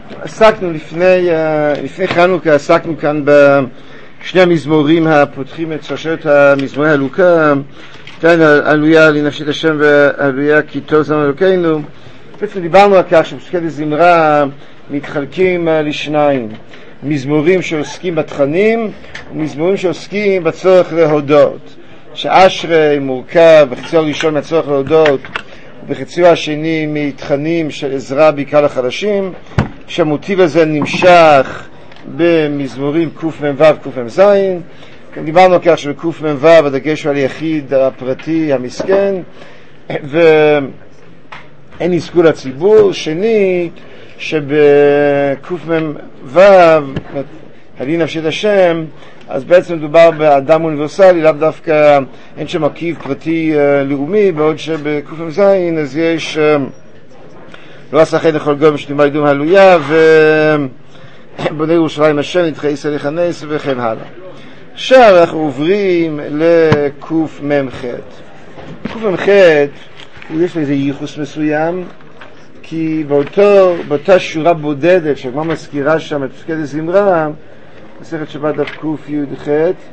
עסקנו לפני חנוכה, עסקנו כאן בשני המזמורים הפותחים את שרשרת המזמורי הלוקה, עלויה לנפשית השם ועלויה כי טוב זמן אלוקינו. בעצם דיברנו על כך שפסוקי דזמרה מתחלקים לשניים, מזמורים שעוסקים בתכנים ומזמורים שעוסקים בצורך להודות, שאשרי מורכב בחציו הראשון מהצורך להודות ובחציו השני מתכנים של עזרה בעיקר לחלשים, שהמוטיב הזה נמשך במזמורים קמ"ו קמ"ז. דיברנו על כך שבקמ"ו הדגש הוא על היחיד הפרטי המסכן ואין נזכו לציבור. שני, שבקמ"ו הלי נפשית השם, אז בעצם מדובר באדם אוניברסלי, לאו דווקא אין שם מרכיב פרטי לאומי, בעוד שבקמ"ז אז יש לא עשה חן לכל גוי משתימה ידום הלויה ובונה ירושלים השם נדחה ישראל יכנס וכן הלאה. עכשיו אנחנו עוברים לקמ"ח. קמ"ח יש לזה ייחוס מסוים, כי באותה שורה בודדת שכבר מזכירה שם את פסוקי דזמרה, מסכת שבת דף קי"ח,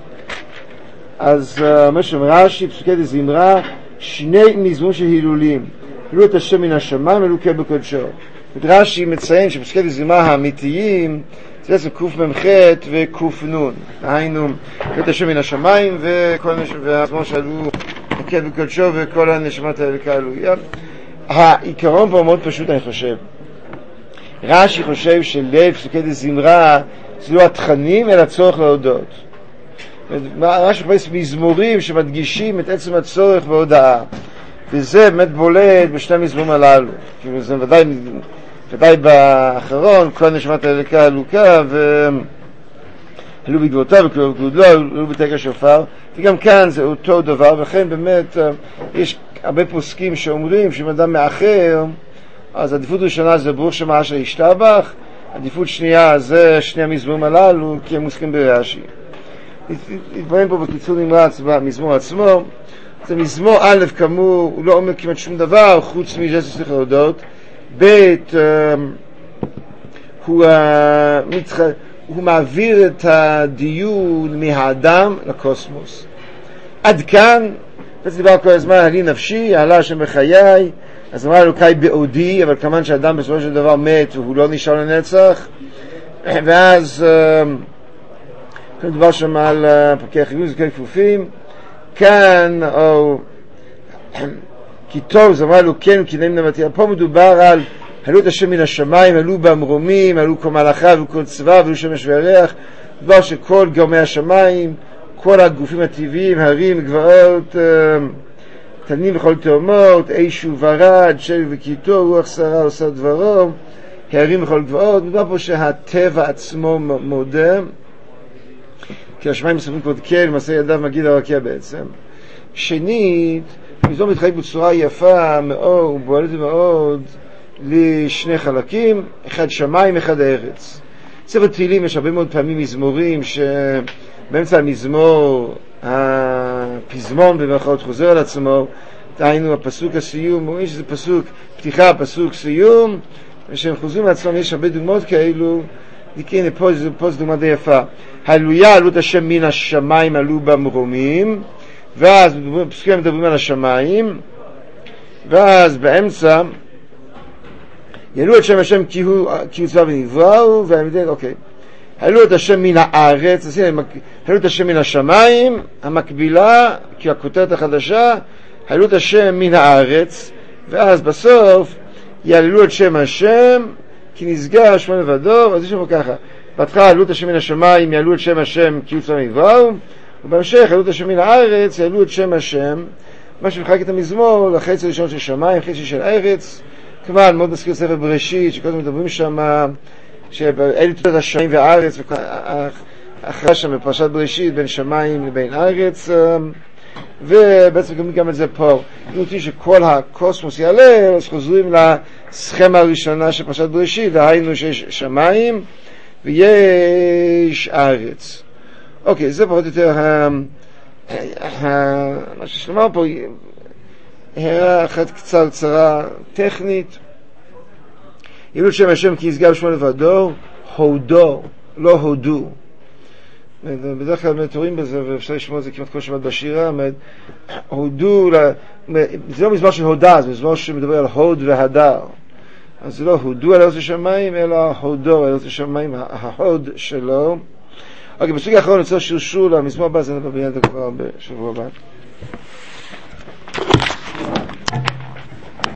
אז אומר שם רש"י, פסוקי דזמרה שני מזמורים של הילולים, הילול את השם מן השמיים אלוקי בקודשו. רש"י מציין שפסוקי דזמרה האמיתיים זה בעצם קמ"ח וקנ"ן, היינו הילול את השם מן השמיים והמזמור שעלו אלוקי בקודשו וכל הנשמת האלוקה הללויה. העיקרון פה מאוד פשוט, אני חושב. רש"י חושב שלב פסוקי דזמרה זה לא התכנים אלא הצורך להודות. רש"י חושב מזמורים שמדגישים את עצם הצורך בהודעה, וזה באמת בולט בשני המזמורים הללו. כאילו זה ודאי באחרון, כל נשמת האלוקה הלוקה ועלו בגבולותיו וכלו עלו בתקע שופר, וגם כאן זה אותו דבר. וכן באמת יש הרבה פוסקים שאומרים שאם אדם מאחר, אז עדיפות ראשונה זה ברוך שם אשר ישתבח, עדיפות שנייה זה שני המזמורים הללו כי הם מוסקים ברש"י. נתבונן פה בקיצור נמרץ במזמור עצמו. זה מזמור א', כאמור הוא לא אומר כמעט שום דבר חוץ מזה שצריך להודות. ב', הוא מעביר את הדיון מהאדם לקוסמוס. עד כאן בעצם דיבר כל הזמן הלי נפשי, עלה השם בחיי, אז אמר אלוקי בעודי, אבל כמובן שאדם בסופו של דבר מת והוא לא נשאר לנצח. ואז מדובר שם על פרקי חיוב, זכי כפופים. כאן כי טוב, זה אמר לו כן, כי נעים נמתי. פה מדובר על עלו את השם מן השמיים, עלו במרומים, עלו כל מלאכה, עלו כל צבא, עלו שמש וירח. דבר שכל גורמי השמיים, כל הגופים הטבעיים, הרים, גבעות, תנים וכל תאומות, איש וברד, שבי וקיטו, רוח שרה עושה דברו, הערים וכל גבעות. מדובר פה שהטבע עצמו מודה, כי השמיים מספרים כבוד כן, מעשה ידיו מגיד הרקיע בעצם. שנית, מזמור מתחלק בצורה יפה מאוד ובועלת מאוד לשני חלקים, אחד שמיים, אחד הארץ. ספר תהילים יש הרבה מאוד פעמים מזמורים שבאמצע המזמור הפזמון במרכאות חוזר על עצמו, דהיינו הפסוק הסיום, אומרים שזה פסוק פתיחה, פסוק סיום, ושהם חוזרים לעצמם. יש הרבה דוגמאות כאלו. הנה פה זו דוגמה די יפה. הלויה עלו את השם מן השמיים עלו במרומים, ואז פסוקים מדברים על השמיים, ואז באמצע יעלו את שם השם כי הוא צבא ונבראו, אוקיי. העלו את השם מן הארץ, אז הנה, העלו את השם מן השמיים, המקבילה, כי הכותרת החדשה, העלו את השם מן הארץ, ואז בסוף יעלו את שם השם, כי נסגר שמו לבדו. אז יש לנו ככה, בהתחלה העלו את השם מן השמיים, יעלו את שם השם כי הוא צבא ונבראו, ובהמשך העלו את השם מן הארץ, יעלו את שם השם, מה שמחלק את המזמור לחצי הראשון של שמיים, חצי של ארץ. כמובן, מאוד מזכיר ספר בראשית, שכל הזמן מדברים שם, שאלו תולדות השמיים והארץ, אחרי שם בפרשת בראשית, בין שמיים לבין ארץ, ובעצם גם את זה פה. אם רוצים שכל הקוסמוס יעלה, אז חוזרים לסכמה הראשונה של פרשת בראשית, דהיינו שיש שמיים ויש ארץ. אוקיי, זה פחות או יותר מה ששלמה פה, הערה אחת קצרה טכנית. הילו שם השם כי ישגב שמו לבדו, הודו, לא הודו. בדרך כלל מתורים בזה, ואפשר לשמוע את זה כמעט כל שבת בשירה, הודו, זה לא מזמור של הודה, זה מזמור שמדבר על הוד והדר. אז זה לא הודו על ארץ השמיים, אלא הודו על ארץ השמיים, ההוד שלו. אוקיי, בסוג האחרון נצא שרשור למזמור הבא, זה נדבר ביד כבר בשבוע הבא.